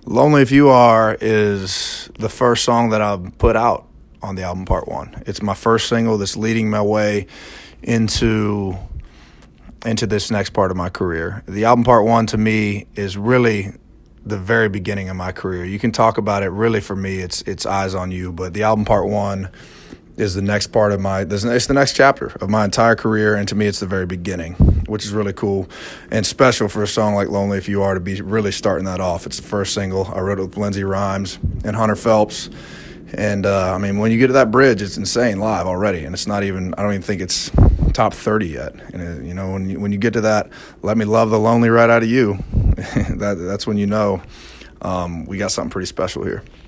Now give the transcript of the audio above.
Lonely If You Are is the first song that I've put out on the album Part 1. It's my first single that's leading my way into this next part of my career. The album Part 1 to me is really the very beginning of my career. You can talk about it, really for me, it's Eyes on You, but the album Part 1 is the next part of it's the next chapter of my entire career, and to me it's the very beginning, which is really cool and special for a song like Lonely If You Are to be really starting that off. It's the first single. I wrote it with Lindsey Rhymes and Hunter Phelps, and when you get to that bridge, it's insane live already, and it's not even, I don't even think it's top 30 yet. And when you get to that, let me love the lonely right out of you, that's when you know we got something pretty special here.